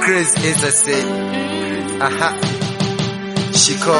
Chris is a say. Shiko.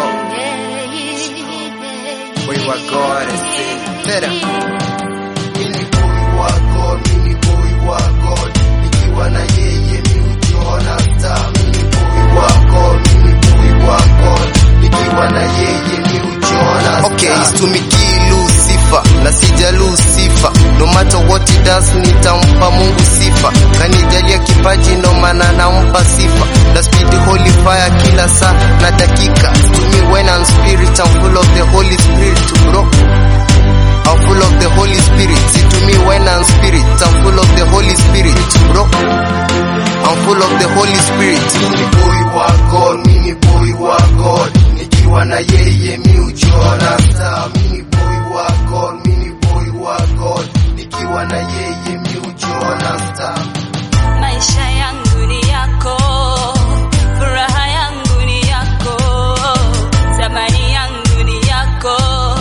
We were God and say. Better. Mini boy wa God, mini boy wa God. Nikiwa na yeye mi ujiona star. Mini boy wa God, mini boy wa God. Nikiwa na yeye mi ujiona star. Okay, situmiki Lucifer na sija Lucifer. No matter what he does, nitampa Mungu sifa. Kanijalia kipaji no maana nampa sifa. The speed holy fire kila saa na dakika. To me when I'm spirit, I'm full of the Holy Spirit, bro. I'm full of the Holy Spirit. See to me when I'm spirit, I'm full of the Holy Spirit, bro. I'm full of the Holy Spirit. Mini boy wa God, mini boy wa God. Nikiwa na yeye mi ujiona star. Mini boy wa God, mini boy wa God. Nikiwa na yeye mi ujiona star. Maisha yangu ni yako, furaha yangu ni yako, zamani yangu ni yako.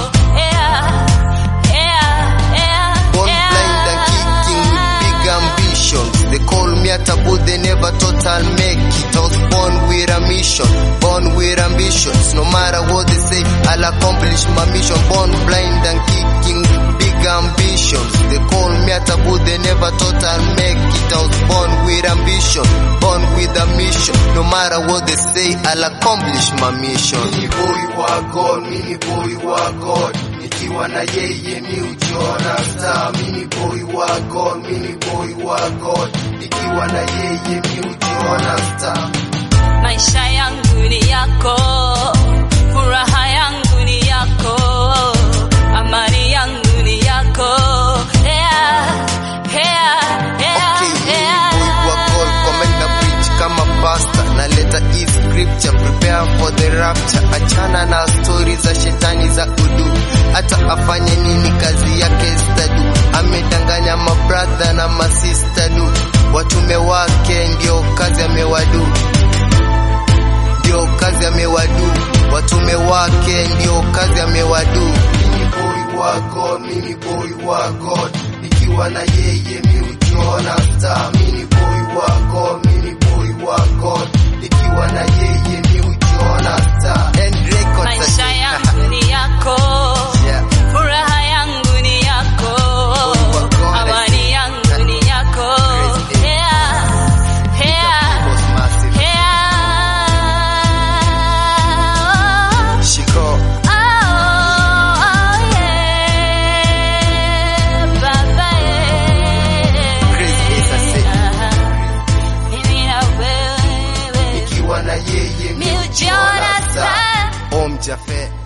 Born blind and kicking with big ambitions. They call me a taboo, they never thought I'll make it. I was born with a mission, born with ambitions. No matter what they say, I'll accomplish my mission. Born blind and kicking with big ambitions. They call me a taboo, they never thought I'll make it. I was born with ambition, born with a mission. No matter what they say, I'll accomplish my mission. Mini boy wa God, mini boy wa God. Nikiwa na yeye mi ujiona star. Mini boy wa God, mini boy wa God. Nikiwa na yeye mi ujiona star. Maisha yangu ni yako, furaha yangu ni yako, amani yangu ni yako. Kama pastor na leta hii scripture, prepare for the rapture. Achana na story za shetani za udu, hata afanye nini kazi yake stadu. Amedanganya mabrother na masista du, watume wake ndio kazi amewadu, ndio kazi amewadu, watume wake ndio kazi amewadu. Mini boy wa God, mini boy wa God. Nikiwa na yeye mi ujiona star. Mini boy wa God, mini boy wa God. Nikiwa na yeye mi ujiona star. Maisha yangu ni yako, furaha yangu ni yako, amani yangu ni yako. Shiko. Nikiwa na yeye mi ujiona star. Om Jaffe.